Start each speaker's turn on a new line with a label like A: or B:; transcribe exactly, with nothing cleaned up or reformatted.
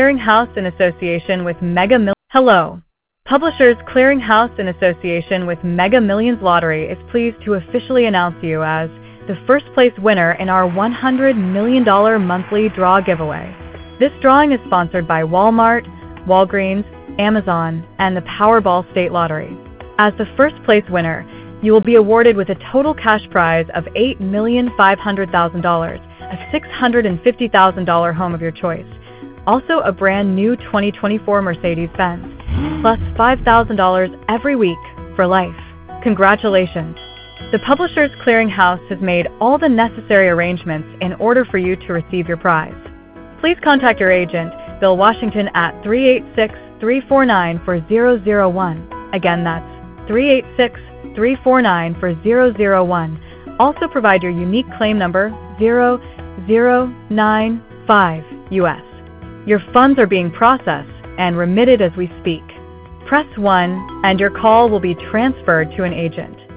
A: Clearinghouse in association with Mega Mil- Hello. Publishers Clearinghouse in association with Mega Millions Lottery is pleased to officially announce you as the first place winner in our one hundred million dollars monthly draw giveaway. This drawing is sponsored by Walmart, Walgreens, Amazon, and the Powerball State Lottery. As the first place winner, you will be awarded with a total cash prize of eight million five hundred thousand dollars, a six hundred fifty thousand dollars home of your choice, also a brand new twenty twenty-four Mercedes-Benz, plus five thousand dollars every week for life. Congratulations! The Publishers Clearinghouse has made all the necessary arrangements in order for you to receive your prize. Please contact your agent, Bill Washington, at three eight six, three four nine, four zero zero one. Again, that's three eight six, three four nine, four zero zero one. Also provide your unique claim number zero zero nine five U S. Your funds are being processed and remitted as we speak. Press one and your call will be transferred to an agent.